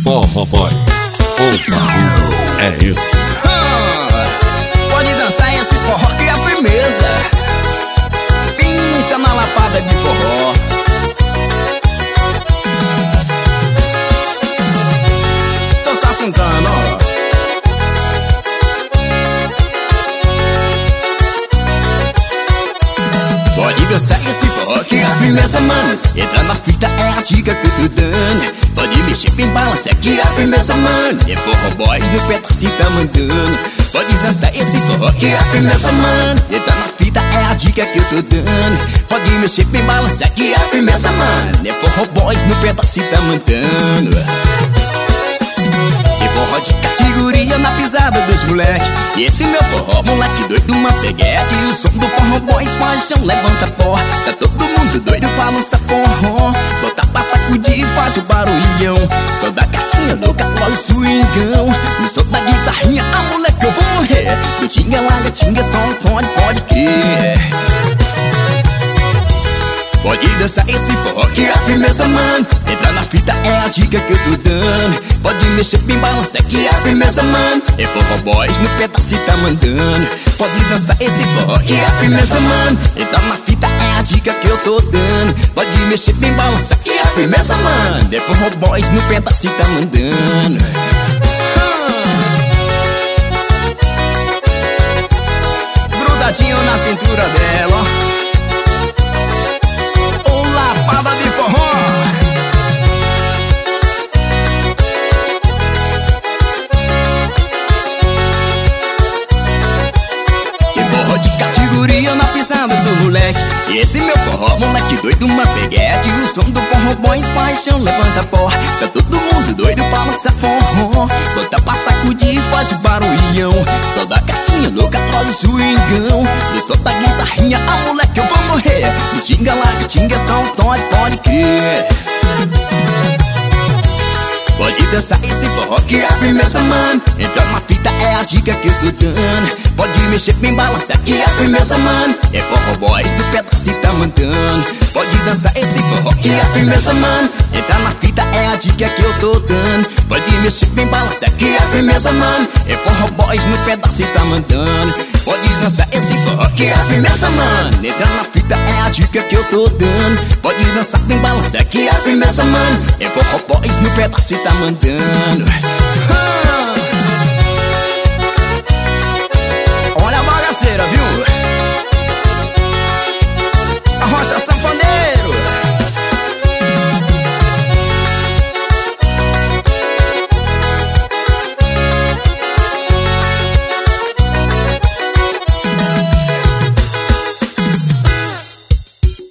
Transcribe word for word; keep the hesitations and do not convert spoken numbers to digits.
Forró Boy, o barulho é esse. Ah, pode dançar esse forró que é a firmeza. Pinça na lapada de forró. Tô só sentando, ó. Pode dançar esse forró que é a firmeza, mano. Entra na fita é a dica que eu tô dando. Pode mexer bem balança que é a firmeza, mano. É Forró Boys no pedacinho tá mandando. Pode dançar esse forró que é a firmeza, mano. Entra na fita é a dica que eu tô dando. Pode mexer bem balança que é a firmeza, mano. É Forró Boys no pedacinho tá mandando. E forró de categoria na pisada dos moleque. E esse meu forró, moleque doido, uma peguete. E o som do Forró Boys faz chão, levanta pó. Tá todo mundo doido pra lançar forró. Bota pra sacudir e faz o barulhão. Só da gatinha louca, olha o swingão. No som da guitarrinha, a moleque eu vou morrer. Do tinga lá, gatinha, só um tone, pode crer. Pode dançar esse forró que é a firmeza, mano. Entra na fita é a dica que eu tô dando. Pode mexer bem balança que é a firmeza, mano. É Forró Boys no pedacinho tá mandando. Pode dançar esse forró que é a firmeza, mano. Entra na fita é a dica que eu tô dando. Pode mexer bem balança que é a firmeza, mano. É Forró Boys no pedacinho tá mandando. Grudadinho na cintura dela, ó. De forró. E forró de categoria na pisada do moleque. E esse meu forró, moleque doido, uma peguete. E o som do Forró Boys faz chão, levanta pó. Tá todo mundo doido pra lançar forró. Bota pra sacudir e faz o barulhão. Só da gatinha louca, olha o swingão. E só da guitarrinha, a moleque eu vou morrer. No tinga lá, tinga, só um tone, pode crer. Pode dançar esse forró que é a firmeza, mano. Entra na fita é a dica que eu tô dando. Pode mexer bem balança que é a firmeza, mano. É Forró Boys do pedacinho tá mandando. Pode dançar esse forró que é a firmeza, mano. Entra na fita é a dica que eu tô dando. Pode mexer bem balança que é a firmeza, mano. É Forró Boys no pedacinho tá mandando. Pode dançar esse forró que é a firmeza, mano. Entra na fita é a dica que eu tô dando. Pode dançar bem balança que é a firmeza, mano. É Forró Boys no pedacinho tá mandando. Ah! Olha a bagaceira, viu?